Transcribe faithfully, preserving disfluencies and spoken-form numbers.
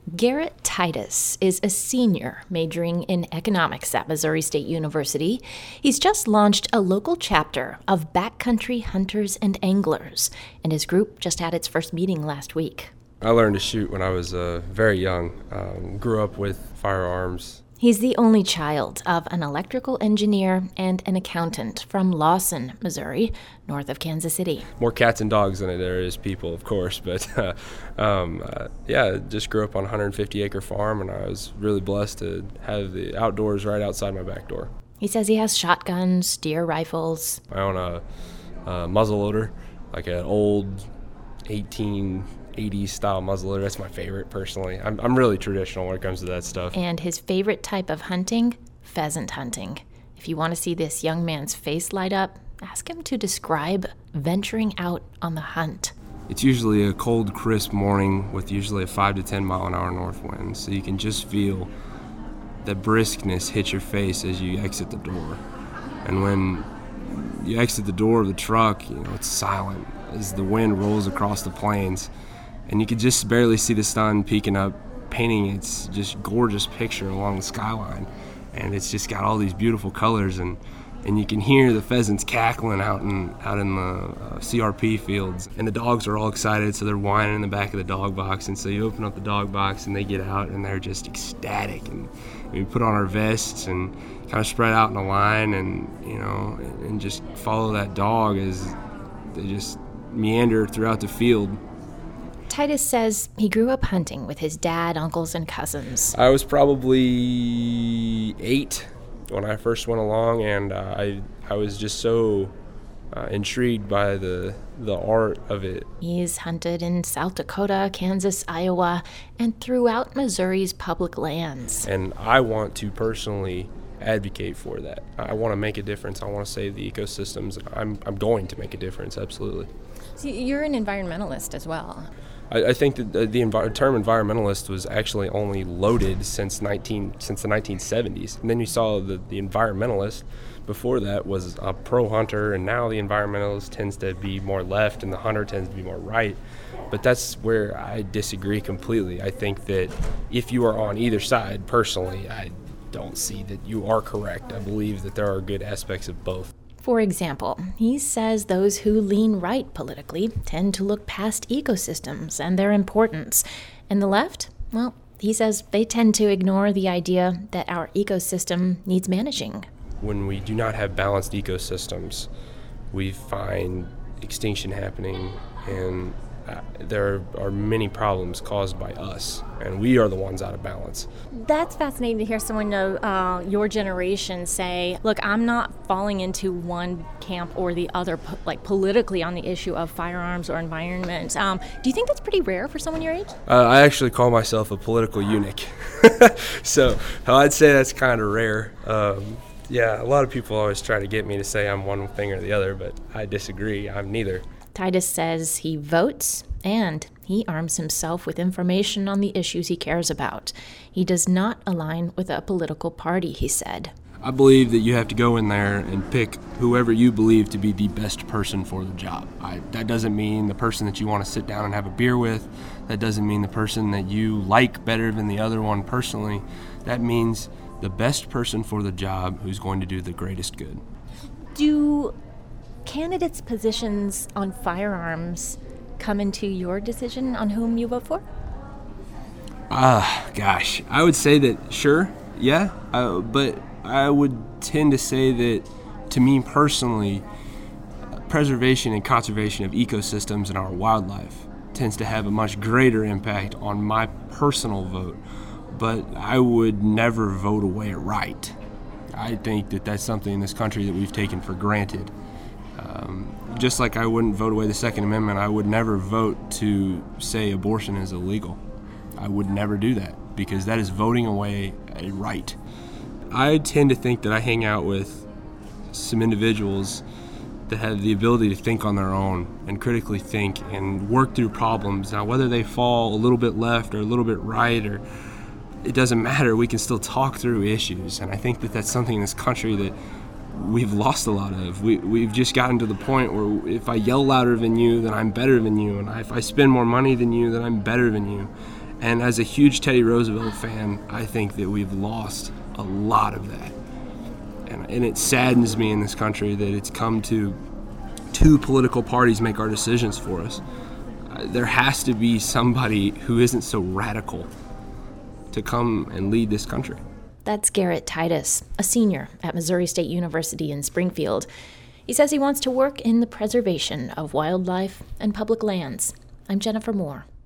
Garrett Titus is a senior majoring in economics at Missouri State University. He's just launched a local chapter of Backcountry Hunters and Anglers, and his group just had its first meeting last week. I learned to shoot when I was uh, very young. Um, grew up with firearms. He's the only child of an electrical engineer and an accountant from Lawson, Missouri, north of Kansas City. More cats and dogs than there is people, of course, but uh, um, uh, yeah, just grew up on a one hundred fifty acre farm, and I was really blessed to have the outdoors right outside my back door. He says he has shotguns, deer rifles. I own a, a muzzleloader, like an old eighteen eighties style muzzleloader. That's my favorite, personally. I'm I'm really traditional when it comes to that stuff. And his favorite type of hunting, pheasant hunting. If you want to see this young man's face light up, ask him to describe venturing out on the hunt. It's usually a cold, crisp morning with usually a five to ten mile an hour north wind, so you can just feel the briskness hit your face as you exit the door. And when you exit the door of the truck, you know, it's silent as the wind rolls across the plains. And you could just barely see the sun peeking up, painting its just gorgeous picture along the skyline. And it's just got all these beautiful colors, and, and you can hear the pheasants cackling out in out in the uh, C R P fields. And the dogs are all excited, so they're whining in the back of the dog box. And so you open up the dog box, and they get out, and they're just ecstatic. And we put on our vests and kind of spread out in a line, and you know, and, and just follow that dog as they just meander throughout the field. Titus says he grew up hunting with his dad, uncles, and cousins. I was probably eight when I first went along, and uh, I I was just so uh, intrigued by the the art of it. He's hunted in South Dakota, Kansas, Iowa, and throughout Missouri's public lands. And I want to personally advocate for that. I want to make a difference. I want to save the ecosystems. I'm I'm going to make a difference, absolutely. So you're an environmentalist as well. I, I think that the, the envi- term environmentalist was actually only loaded since nineteen since the nineteen seventies. And then you saw the, the environmentalist before that was a pro-hunter, and now the environmentalist tends to be more left and the hunter tends to be more right. But that's where I disagree completely. I think that if you are on either side, personally, I don't see that you are correct. I believe that there are good aspects of both. For example, he says those who lean right politically tend to look past ecosystems and their importance. And the left, well, he says they tend to ignore the idea that our ecosystem needs managing. When we do not have balanced ecosystems, we find extinction happening, and uh, there are many problems caused by us, and we are the ones out of balance. That's fascinating to hear someone know uh, your generation say, look, I'm not falling into one camp or the other, po- like politically on the issue of firearms or environment. Um, do you think that's pretty rare for someone your age? Uh, I actually call myself a political eunuch. So I'd say that's kind of rare. Um, yeah, a lot of people always try to get me to say I'm one thing or the other, but I disagree. I'm neither. Titus says he votes and he arms himself with information on the issues he cares about. He does not align with a political party, he said. I believe that you have to go in there and pick whoever you believe to be the best person for the job. I, that doesn't mean the person that you want to sit down and have a beer with. That doesn't mean the person that you like better than the other one personally. That means the best person for the job who's going to do the greatest good. Do candidates' positions on firearms come into your decision on whom you vote for? Ah, uh, gosh. I would say that, sure, yeah, uh, but I would tend to say that, to me personally, preservation and conservation of ecosystems and our wildlife tends to have a much greater impact on my personal vote, but I would never vote away a right. I think that that's something in this country that we've taken for granted. Um, just like I wouldn't vote away the Second Amendment, I would never vote to say abortion is illegal. I would never do that because that is voting away a right. I tend to think that I hang out with some individuals that have the ability to think on their own and critically think and work through problems. Now, whether they fall a little bit left or a little bit right, or it doesn't matter, we can still talk through issues. And I think that that's something in this country that we've lost a lot of. We, we've just gotten to the point where if I yell louder than you, then I'm better than you. And if I spend more money than you, then I'm better than you. And as a huge Teddy Roosevelt fan, I think that we've lost a lot of that. And, and it saddens me in this country that it's come to two political parties make our decisions for us. Uh, there has to be somebody who isn't so radical to come and lead this country. That's Garrett Titus, a senior at Missouri State University in Springfield. He says he wants to work in the preservation of wildlife and public lands. I'm Jennifer Moore.